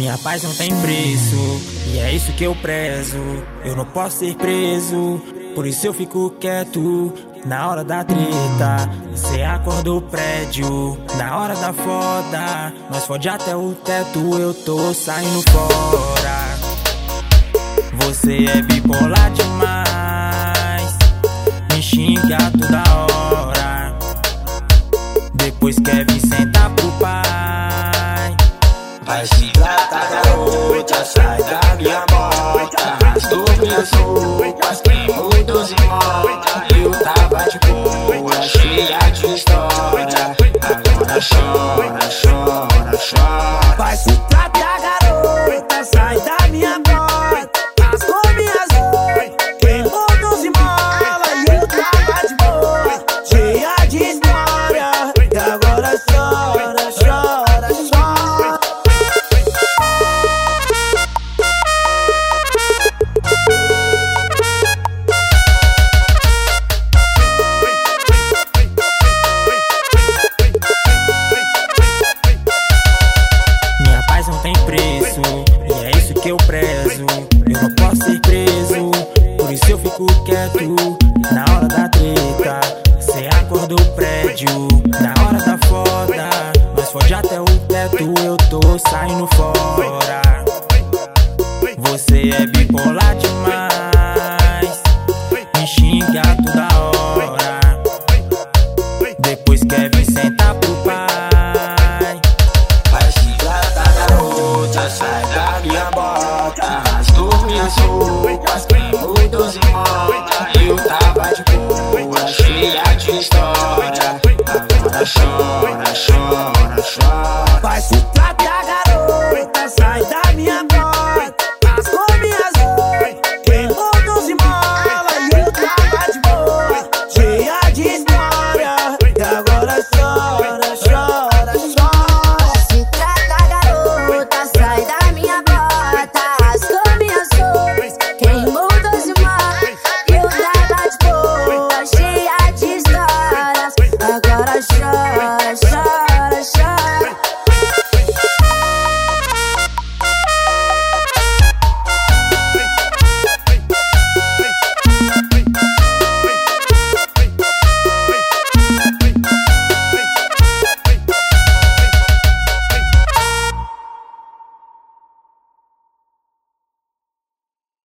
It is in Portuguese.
Minha paz não tem preço, e é isso que eu prezo. Eu não posso ser preso, por isso eu fico quieto. Na hora da treta, cê acorda o prédio. Na hora da foda, nós fode até o teto. Eu tô saindo fora. Você é bipolar demais, me xinga toda hora. Depois quer vir sentar pro pai. Vai se tratar, garota, sai da minha bota. Rastou minhas roupas, queimou 12 molas. Eu tava de boa, cheia de história. Agora chora, chora, chora. Vai se tratar, garota, sai da minha bota. Rastou minhas roupas, queimou 12 molas. E eu tava de boa, cheia de história. E agora chora, chora, chora. Minha paz não tem preço, e é isso que eu prezo. Eu não posso ser preso, por isso eu fico quieto. Na hora da treta, cê acorda o prédio. Na hora da foda, nós fode até o teto. Eu tô saindo fora. Você é bipolar demais, me xinga toda hora. Depois quer vir sentar pro pai. Vai se tratar, garota, sai da minha bota. Rastou minhas roupas, queimou 12 molas. Eu tava de boa, cheia de história. Agora chora, chora, chora.